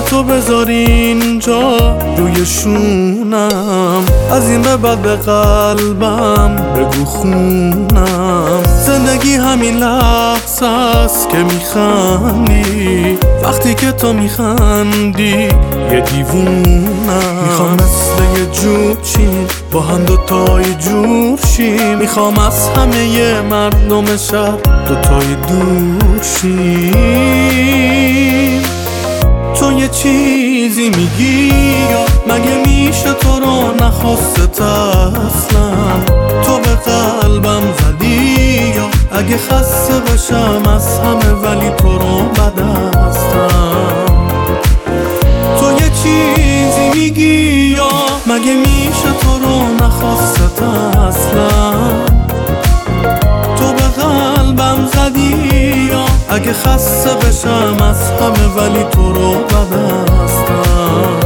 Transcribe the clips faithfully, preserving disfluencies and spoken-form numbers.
تو بذاری اینجا روی شونم، از این به بعد به قلبم بگو خونم. زندگی همین لحظه است که میخندی، وقتی که تو میخندی یه دیوونم. میخوام مثل یه جور چین با هم دوتای جور شیم، میخوام از همه مردم شهر دوتای دور شیم. تو یه چیزی میگی یا مگه میشه تو رو نخواسته اصلا؟ تو به قلبم زدی یا اگه خسته بشم از همه ولی تو رو بد هستم. تو یه چیزی میگی یا مگه میشه تو رو نخواسته اصلا؟ تو به قلبم زدی یا اگه خسته بشم از همه ولی تو رو بد هستم.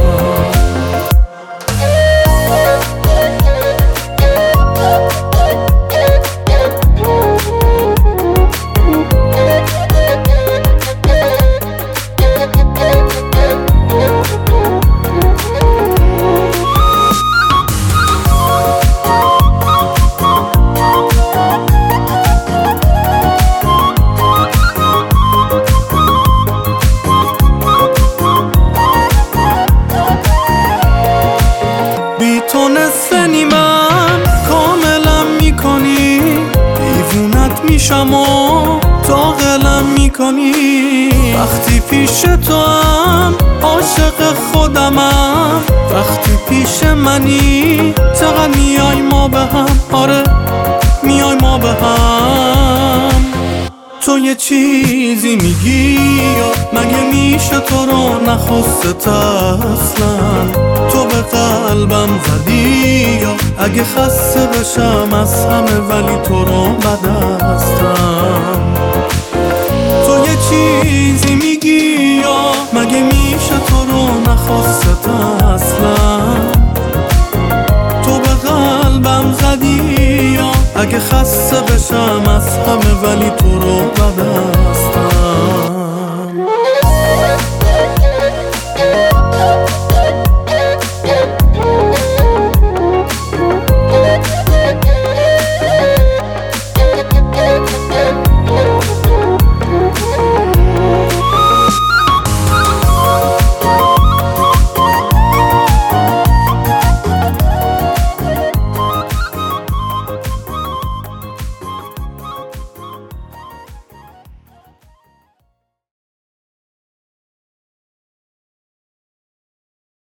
تو نصف نیمم کاملا میکنی، دیوونت میشم و داغلم میکنی. وقتی پیش تو هم عاشق خودمم، وقتی پیش منی چقدر میای ما به هم، آره میای ما به هم. تو یه چیزی میگی یا مگه میشه تو رو نخواسته اصلا؟ تو به قلبم زدی یا اگه خسته بشم از همه ولی تو رو بد هستم. تو یه چیزی میگی یا مگه میشه تو رو نخواسته اصلا؟ تو به قلبم زدی یا اگه خسته بشم از همه ولی تو